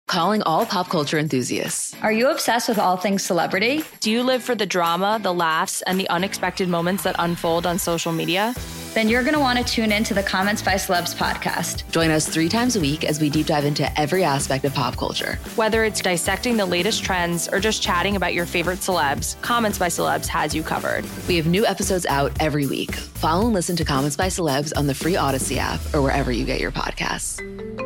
Calling all pop culture enthusiasts. Are you obsessed with all things celebrity? Do you live for the drama, the laughs, and the unexpected moments that unfold on social media? Then you're going to want to tune in to the Comments by Celebs podcast. Join us 3 times a week as we deep dive into every aspect of pop culture. Whether it's dissecting the latest trends or just chatting about your favorite celebs, Comments by Celebs has you covered. We have new episodes out every week. Follow and listen to Comments by Celebs on the free Odyssey app or wherever you get your podcasts.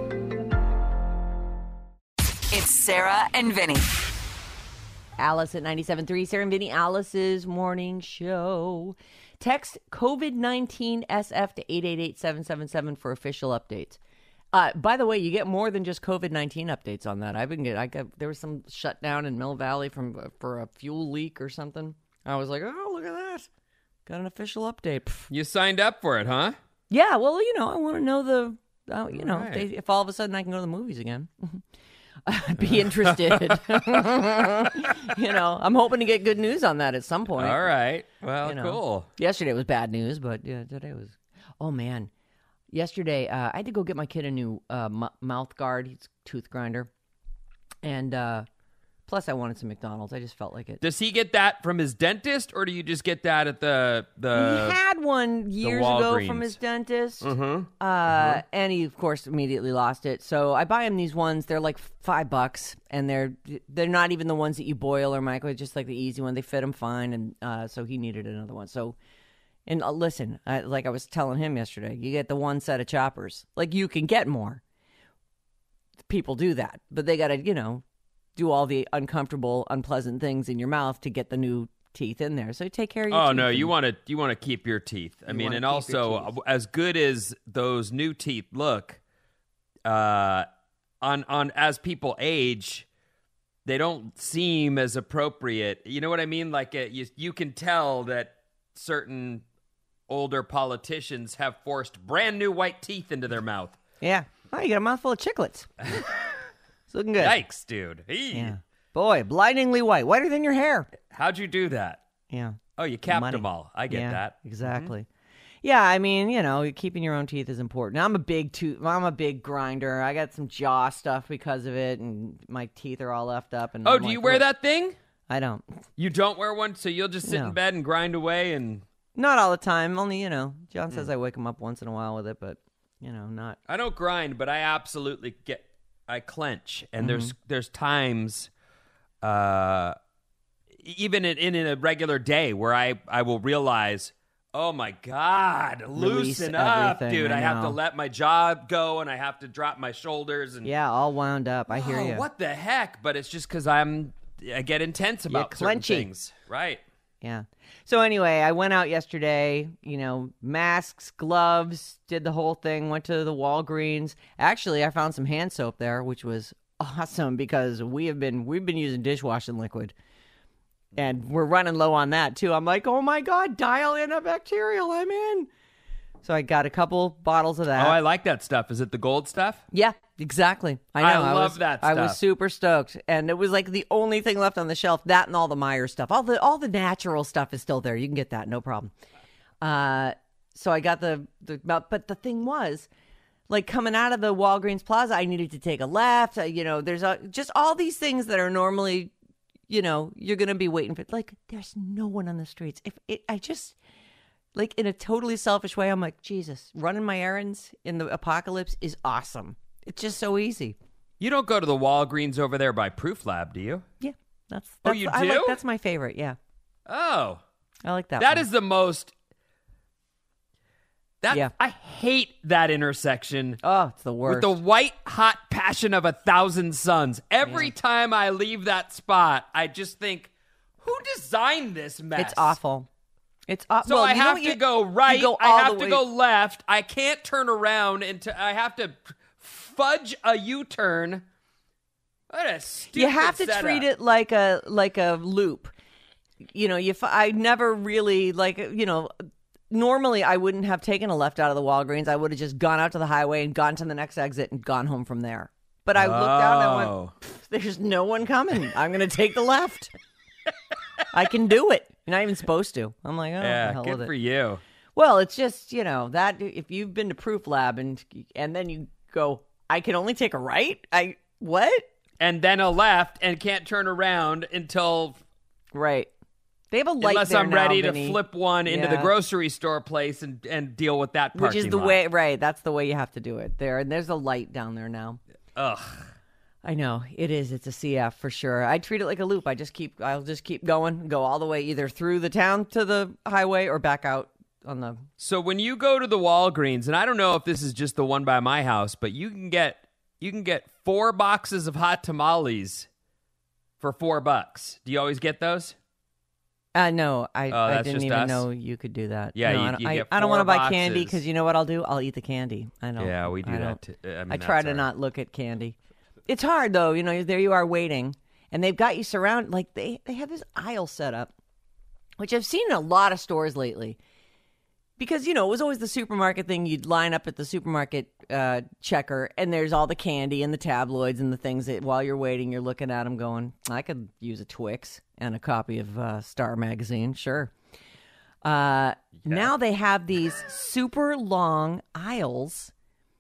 It's Sarah and Vinny. Alice at 97.3, Sarah and Vinny, Alice's morning show. Text COVID-19 SF to 888-777 for official updates. By the way, you get more than just COVID-19 updates on that. There was some shutdown in Mill Valley for a fuel leak or something. I was like, oh, look at that. Got an official update. You signed up for it, huh? Yeah, well, I want to know Right. if all of a sudden I can go to the movies again. I'd be interested. I'm hoping to get good news on that at some point. All right. Well, cool. Yesterday was bad news, but yeah, today was. Oh man, yesterday I had to go get my kid a new mouth guard. He's a tooth grinder, and plus I wanted some McDonald's. I just felt like it. Does he get that from his dentist, or do you just get that at the? He had one years ago from his dentist, and he of course immediately lost it. So I buy him these ones. They're like $5, and they're not even the ones that you boil or microwave. Just like the easy one. They fit him fine, and so he needed another one. So, and listen, like I was telling him yesterday, you get the one set of choppers. Like you can get more. People do that, but they got to do all the uncomfortable, unpleasant things in your mouth to get the new teeth in there. So take care of your teeth. Oh no, you want to keep your teeth. I mean, and also as good as those new teeth look, on as people age, they don't seem as appropriate. You know what I mean? Like you can tell that certain older politicians have forced brand new white teeth into their mouth. Yeah. Oh, you got a mouthful of chiclets. It's looking good. Yikes, dude. Yeah. Boy, blindingly white. Whiter than your hair. How'd you do that? Yeah. Oh, you capped them all. I get that. Exactly. Mm-hmm. Yeah, I mean, keeping your own teeth is important. I'm a big grinder. I got some jaw stuff because of it, and my teeth are all left up. And do you wear that thing? I don't. You don't wear one, so you'll just sit in bed and grind away and... Not all the time. Only, John says I wake him up once in a while with it, but, not... I don't grind, but I absolutely I clench, and there's times, even in a regular day, where I will realize, oh my God, loosen up, dude! I have to let my jaw go, and I have to drop my shoulders, and all wound up. I hear you. What the heck? But it's just because I get intense about certain things, right? Yeah. So anyway, I went out yesterday, masks, gloves, did the whole thing, went to the Walgreens. Actually, I found some hand soap there, which was awesome because we've been using dishwashing liquid. And we're running low on that too. I'm like, "Oh my God, dial in a bacterial. I'm in." So I got a couple bottles of that. Oh, I like that stuff. Is it the gold stuff? Yeah, exactly. I know. I love that stuff. I was super stoked. And it was like the only thing left on the shelf, that and all the Meijer stuff. All the natural stuff is still there. You can get that, no problem. So I got but the thing was, like coming out of the Walgreens Plaza, I needed to take a left. There's just all these things that are normally, you're going to be waiting for. Like, there's no one on the streets. Like, in a totally selfish way, I'm like, Jesus, running my errands in the apocalypse is awesome. It's just so easy. You don't go to the Walgreens over there by Proof Lab, do you? Yeah. That's you do? That's my favorite, yeah. Oh. I like that That one. is the most... Yeah. I hate that intersection. Oh, it's the worst. With the white hot passion of 1,000 suns. Every time I leave that spot, I just think, who designed this mess? It's awful. It's awful. So I have to go right. I have to go left. I can't turn around I have to fudge a U-turn. What a stupid You have to setup. treat it like a loop. I never really normally I wouldn't have taken a left out of the Walgreens. I would have just gone out to the highway and gone to the next exit and gone home from there. But I looked out and I went, there's no one coming. I'm going to take the left. I can do it. You're not even supposed to. I'm like, oh, yeah, the hell good with for it. you. Well, it's just, that if you've been to Proof Lab and then you go, I can only take a right? What? and then a left and can't turn around until... Right. They have a light unless there I'm ready Vinny. to flip one into the grocery store place and deal with that parking Which is the lot. way, right, that's the way you have to do it there. And there's a light down there now. Ugh. I know, it is. It's a CF for sure. I treat it like a loop. I'll just keep going, go all the way either through the town to the highway or back out on the... So when you go to the Walgreens, and I don't know if this is just the one by my house, but you can get 4 boxes of hot tamales for $4. Do you always get those? No, I didn't even know you could do that. Yeah, no, you get 4 I don't want to buy candy boxes. because you know what I'll do? I'll eat the candy. I don't. Yeah, we do that too. I try to not look at candy. It's hard though. You know, there you are waiting, and they've got you surrounded. Like they have this aisle set up, which I've seen in a lot of stores lately. Because, you know, it was always the supermarket thing. You'd line up at the supermarket checker, and there's all the candy and the tabloids and the things that while you're waiting, you're looking at them going, I could use a Twix and a copy of Star Magazine, sure. Now they have these super long aisles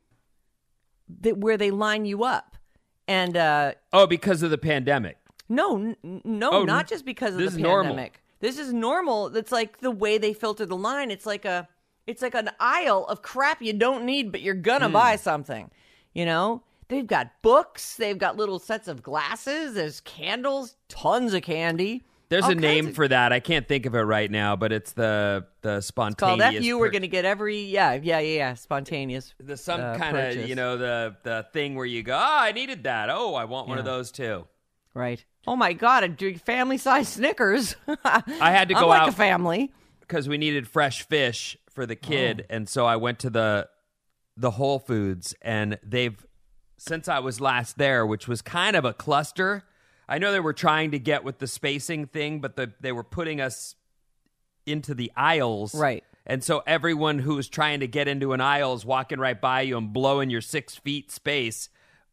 where they line you up. And because of the pandemic. No, not just because of the pandemic. Normal. This is normal. It's like the way they filter the line. It's like an aisle of crap you don't need, but you're gonna buy something. You know, they've got books. They've got little sets of glasses. There's candles. Tons of candy. There's a name for that. I can't think of it right now, but it's the spontaneous. It's called F. You were going to get every spontaneous. Some kind of the thing where you go, I needed that. Oh, I want one of those too. Right. Oh my God! A family-sized Snickers. I had to go out like a family because we needed fresh fish for the kid, and so I went to the Whole Foods, and since I was last there, which was kind of a cluster. I know they were trying to get with the spacing thing, but they were putting us into the aisles, right? And so everyone who was trying to get into an aisle is walking right by you and blowing your 6 feet space.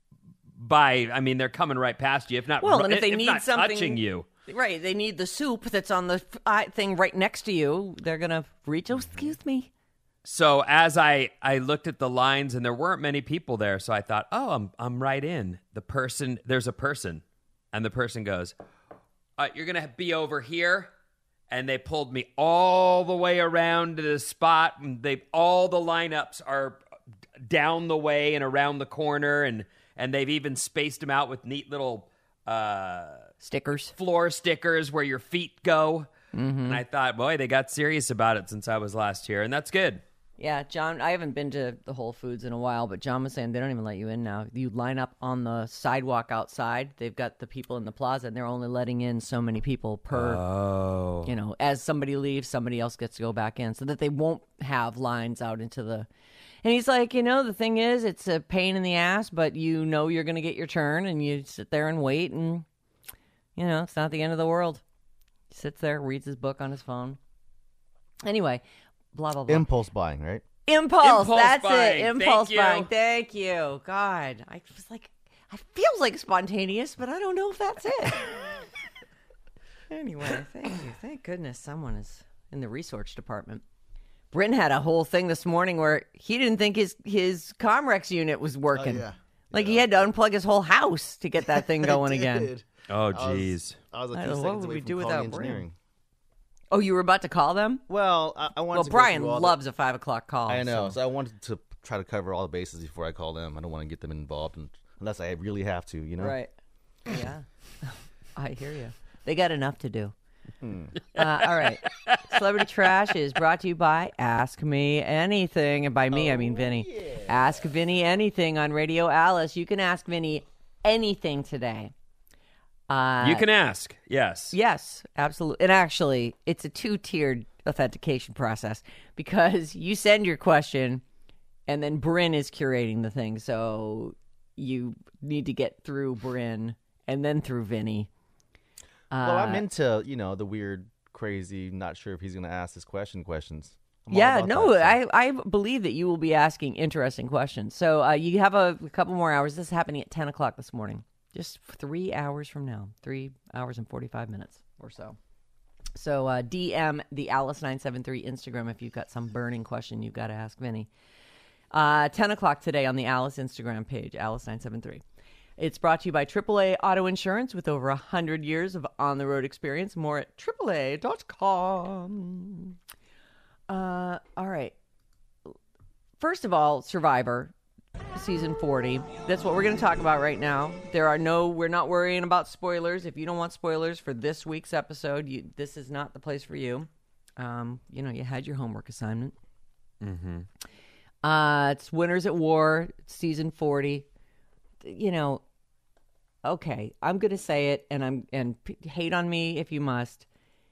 They're coming right past you. If not, and if they need something, touching you, right? They need the soup that's on the thing right next to you. They're gonna reach. Oh, excuse me. So as I looked at the lines, and there weren't many people there, so I thought, I'm right in. There's a person, and the person goes, "You're gonna be over here." And they pulled me all the way around to the spot. And all the lineups are down the way and around the corner, and they've even spaced them out with neat little stickers, floor stickers where your feet go. Mm-hmm. And I thought, boy, they got serious about it since I was last here, and that's good. Yeah, John, I haven't been to the Whole Foods in a while, but John was saying they don't even let you in now. You line up on the sidewalk outside. They've got the people in the plaza, and they're only letting in so many people per, as somebody leaves, somebody else gets to go back in, so that they won't have lines out into the... And he's like, the thing is, it's a pain in the ass, but you're going to get your turn, and you sit there and wait, and, it's not the end of the world. He sits there, reads his book on his phone. Anyway, blah, blah, blah. Impulse buying, right? Impulse, that's buying. it. Impulse buying. Thank you. God, I was like, I feels like spontaneous, but I don't know if that's it. Anyway, thank you. Thank goodness someone is in the research department. Bryn had a whole thing this morning where he didn't think his Comrex unit was working. He had to unplug his whole house to get that thing going again. Oh, geez. I was a few what seconds would away we from do calling without engineering. Oh, you were about to call them? Well, I wanted to Brian go through all loves a 5 o'clock call. I know, so I wanted to try to cover all the bases before I call them. I don't want to get them involved unless I really have to, Right. Yeah. I hear you. They got enough to do. All right. Celebrity Trash is brought to you by Ask Me Anything. And by me, I mean Vinny. Yeah. Ask Vinny Anything on Radio Alice. You can ask Vinny anything today. You can ask, yes. Yes, absolutely. And actually, it's a 2-tiered authentication process because you send your question and then Bryn is curating the thing. So you need to get through Bryn and then through Vinny. Well, I'm into, the weird, crazy, not sure if he's going to ask this questions. I believe that you will be asking interesting questions. So you have a couple more hours. This is happening at 10 o'clock this morning. Just 3 hours from now. 3 hours and 45 minutes or so. So DM the Alice973 Instagram if you've got some burning question you've got to ask Vinny. 10 o'clock today on the Alice Instagram page, Alice973. It's brought to you by AAA Auto Insurance with over 100 years of on-the-road experience. More at AAA.com. All right. First of all, Survivor, season 40. That's what we're going to talk about right now. We're not worrying about spoilers. If you don't want spoilers for this week's episode, this is not the place for you. You had your homework assignment. Mm-hmm. It's Winners at War, season 40. Okay, I'm going to say it, and hate on me if you must.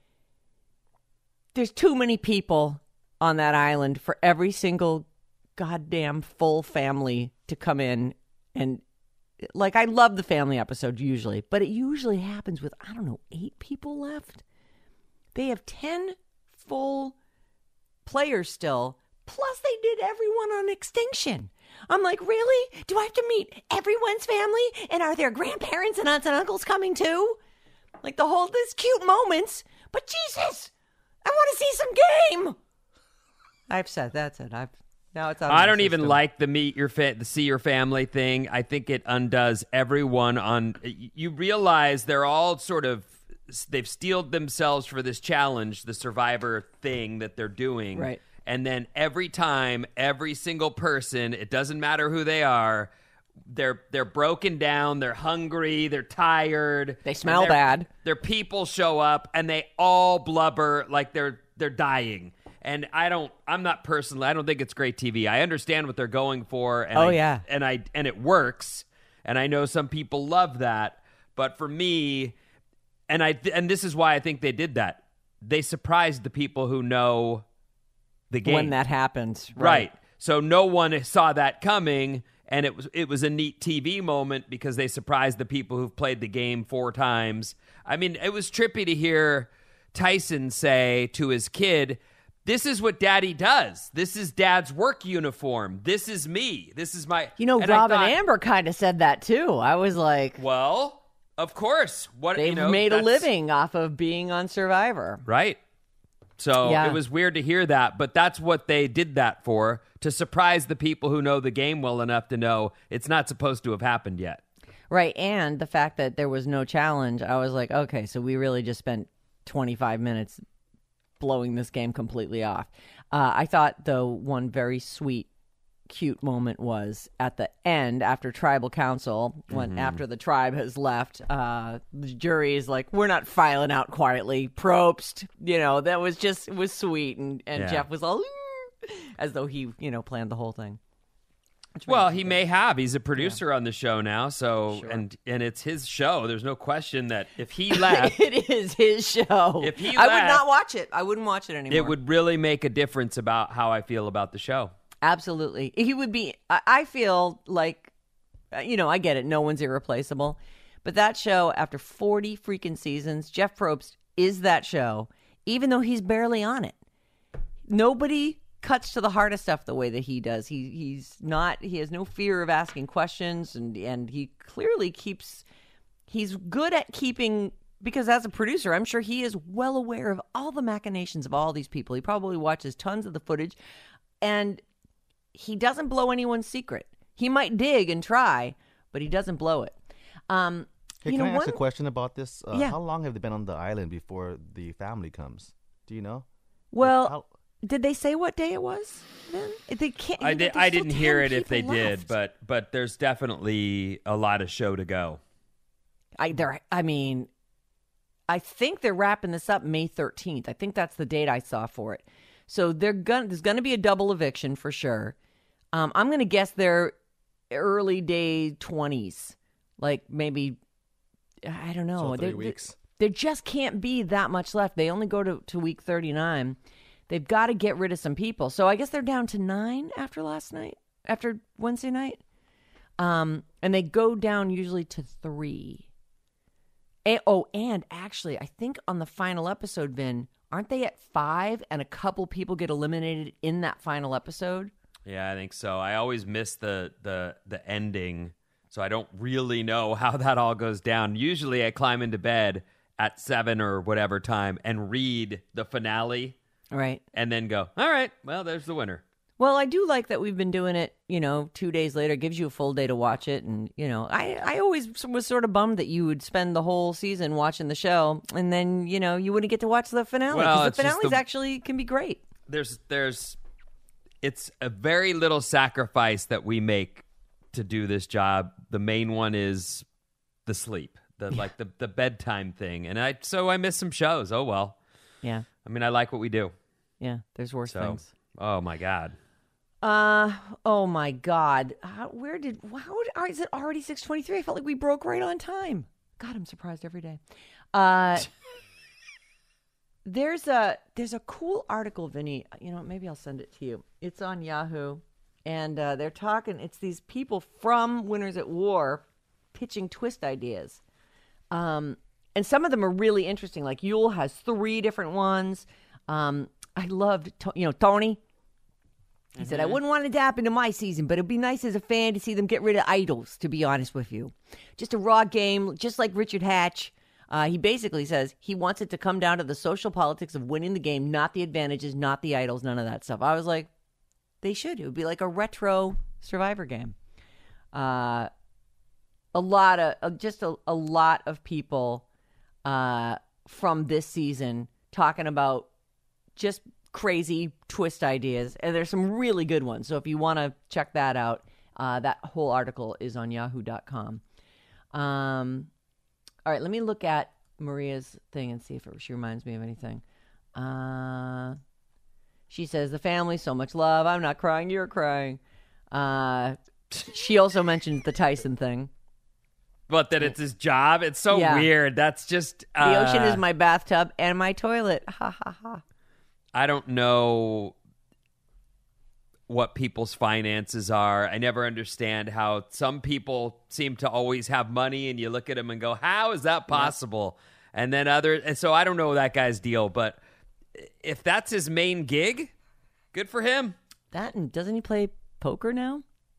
There's too many people on that island for every single goddamn full family to come in. And, I love the family episode usually, but it usually happens with, 8 people left. They have 10 full players still, plus they did everyone on Extinction. I'm like, really? Do I have to meet everyone's family? And are their grandparents and aunts and uncles coming too? This cute moments. But Jesus, I want to see some game. I've said that's it. Now it's out. I don't even like the see your family thing. I think it undoes everyone on. You realize they're all they've steeled themselves for this challenge, the Survivor thing that they're doing. Right. And then every time, every single person, it doesn't matter who they are, they're broken down, they're hungry, they're tired. They smell bad. Their people show up and they all blubber like they're dying. And I don't think it's great TV. I understand what they're going for. And and it works. And I know some people love that. But for me, and this is why I think they did that. They surprised the people who know the game when that happens, right? So no one saw that coming, and it was a neat TV moment because they surprised the people who've played the game 4 times. I mean, it was trippy to hear Tyson say to his kid, "This is what Daddy does. This is Dad's work uniform. This is me. This is my." Rob and Amber kind of said that too. I was like, "Well, of course. They've made a living off of being on Survivor, right?" So It was weird to hear that, but that's what they did that for, to surprise the people who know the game well enough to know it's not supposed to have happened yet. Right, and the fact that there was no challenge, I was like, okay, so we really just spent 25 minutes blowing this game completely off. I thought, though, one very sweet, cute moment was at the end after tribal council, after the tribe has left, the jury is like, we're not filing out quietly, Probst. That was just, it was sweet. And Jeff was all, as though he, planned the whole thing. Well, he may have. He's a producer on the show now, so sure. and it's his show. There's no question that if he left, it is his show. If he left, I would not watch it. I wouldn't watch it anymore. It would really make a difference about how I feel about the show. Absolutely. He would be, I feel like, I get it. No one's irreplaceable. But that show, after 40 freaking seasons, Jeff Probst is that show, even though he's barely on it. Nobody cuts to the heart of stuff the way that he does. He has no fear of asking questions, and he clearly he's good at keeping, because as a producer, I'm sure he is well aware of all the machinations of all these people. He probably watches tons of the footage, and he doesn't blow anyone's secret. He might dig and try, but he doesn't blow it. Can I ask a question about this? How long have they been on the island before the family comes? Do you know? Well, did they say what day it was then? They can't. I didn't hear it if they did, but there's definitely a lot of show to go. I think they're wrapping this up May 13th. I think that's the date I saw for it. So there's going to be a double eviction for sure. I'm going to guess they're early day 20s, like maybe, I don't know. So 3 weeks. There just can't be that much left. They only go to week 39. They've got to get rid of some people. So I guess they're down to 9 after Wednesday night. And they go down usually to 3. And actually, I think on the final episode, Vin, aren't they at 5 and a couple people get eliminated in that final episode? Yeah, I think so. I always miss the ending, so I don't really know how that all goes down. Usually I climb into bed at 7 or whatever time and read the finale. Right. And then go, all right, well, there's the winner. Well, I do like that we've been doing it, 2 days later. It gives you a full day to watch it. And, I always was sort of bummed that you would spend the whole season watching the show and then, you wouldn't get to watch the finale. Because the finales actually can be great. It's a very little sacrifice that we make to do this job. The main one is the sleep, the bedtime thing. And I miss some shows. Oh, well. Yeah. I mean, I like what we do. Yeah, there's worse things. Oh, my God. Oh my God! How is it already 6:23? I felt like we broke right on time. God, I'm surprised every day. There's a cool article, Vinny. Maybe I'll send it to you. It's on Yahoo, and they're talking. It's these people from Winners at War pitching twist ideas, and some of them are really interesting. Like Yule has 3 different ones. I loved Tony. He said, I wouldn't want it to happen to my season, but it'd be nice as a fan to see them get rid of idols, to be honest with you. Just a raw game, just like Richard Hatch. He basically says he wants it to come down to the social politics of winning the game, not the advantages, not the idols, none of that stuff. I was like, they should. It would be like a retro Survivor game. A lot of people from this season talking about just crazy twist ideas, and there's some really good ones. So if you want to check that out, that whole article is on yahoo.com. All right, let me look at Maria's thing and see if she reminds me of anything. She says, the family, so much love. I'm not crying, you're crying. She also mentioned the Tyson thing. But that it's his job? It's so weird. That's just... the ocean is my bathtub and my toilet. Ha, ha, ha. I don't know what people's finances are. I never understand how some people seem to always have money, and you look at them and go, how is that possible? Yeah. And then and so I don't know that guy's deal, but if that's his main gig, good for him. And doesn't he play poker now?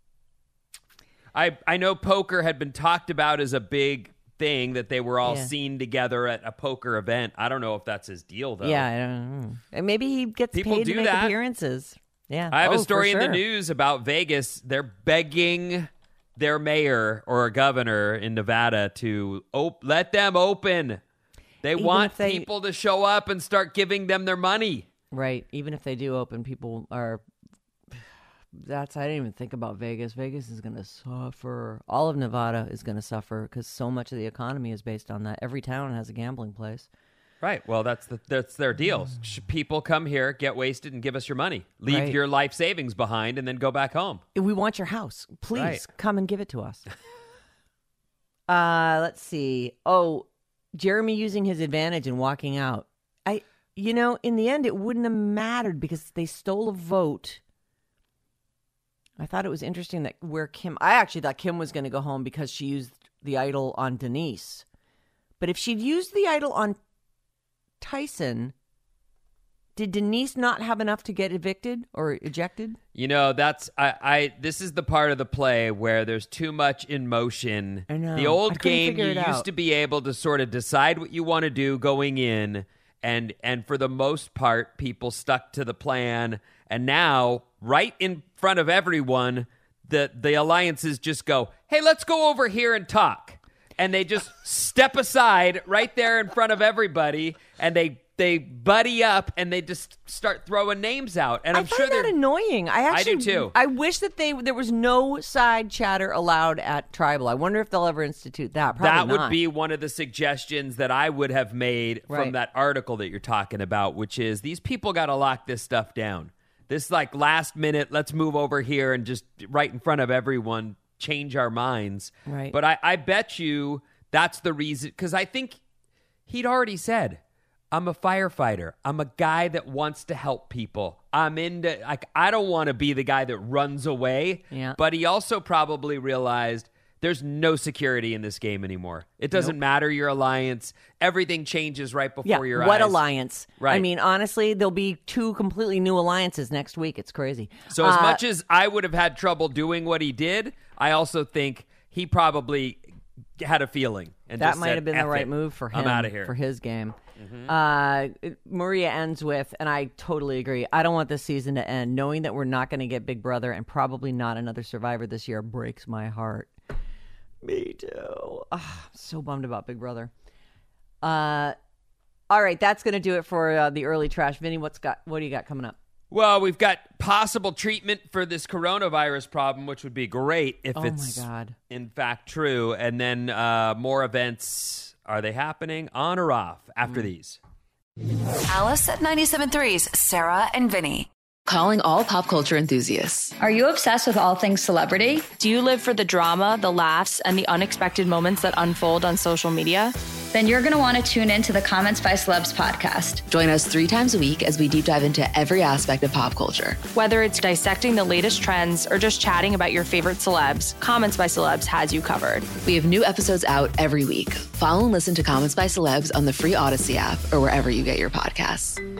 I know poker had been talked about as a big thing, that they were all seen together at a poker event. I don't know if that's his deal, though. Yeah, I don't know. And maybe he gets paid to make appearances. Yeah, I have a story in the news about Vegas. They're begging their mayor or governor in Nevada to let them open. They want people to show up and start giving them their money. Right. Even if they do open, people are... I didn't even think about Vegas. Vegas is going to suffer. All of Nevada is going to suffer because so much of the economy is based on that. Every town has a gambling place. Right. Well, that's their deal. People come here, get wasted, and give us your money. Leave your life savings behind, and then go back home. We want your house. Please come and give it to us. Let's see. Oh, Jeremy using his advantage and walking out. In the end, it wouldn't have mattered because they stole a vote. I thought it was interesting that I actually thought Kim was going to go home because she used the idol on Denise. But if she'd used the idol on Tyson, did Denise not have enough to get evicted or ejected? That's this is the part of the play where there's too much in motion. I know. The old game, you used to be able to sort of decide what you want to do going in, and for the most part, people stuck to the plan. And now, right in front of everyone, the alliances just go, hey, let's go over here and talk. And they just step aside right there in front of everybody, and they buddy up, and they just start throwing names out. And I'm sure they're annoying. I do too. I wish that there was no side chatter allowed at Tribal. I wonder if they'll ever institute that. Probably that would not. be one of the suggestions that I would have made from that article that you're talking about, which is these people got to lock this stuff down. This last minute, let's move over here and just right in front of everyone, change our minds. Right. But I bet you that's the reason, because I think he'd already said, I'm a firefighter. I'm a guy that wants to help people. I'm into, I don't want to be the guy that runs away. Yeah. But he also probably realized there's no security in this game anymore. It doesn't matter your alliance. Everything changes right before your eyes. What alliance? Right. I mean, honestly, there'll be 2 completely new alliances next week. It's crazy. So as much as I would have had trouble doing what he did, I also think he probably had a feeling. And that just might said, have been the right move for him. I'm out of here. For his game. Maria ends with, and I totally agree, I don't want this season to end. Knowing that we're not going to get Big Brother and probably not another Survivor this year breaks my heart. Me too. So bummed about Big Brother. All right, that's going to do it for the early trash. Vinny, what do you got coming up? Well, we've got possible treatment for this coronavirus problem, which would be great if it's in fact true. And then more events. Are they happening on or off after these? Alice at 97.3's Sarah and Vinny. Calling all pop culture enthusiasts. Are you obsessed with all things celebrity? Do you live for the drama, the laughs, and the unexpected moments that unfold on social media? Then you're going to want to tune in to the Comments by Celebs podcast. Join us 3 times a week as we deep dive into every aspect of pop culture. Whether it's dissecting the latest trends or just chatting about your favorite celebs, Comments by Celebs has you covered. We have new episodes out every week. Follow and listen to Comments by Celebs on the free Odyssey app or wherever you get your podcasts.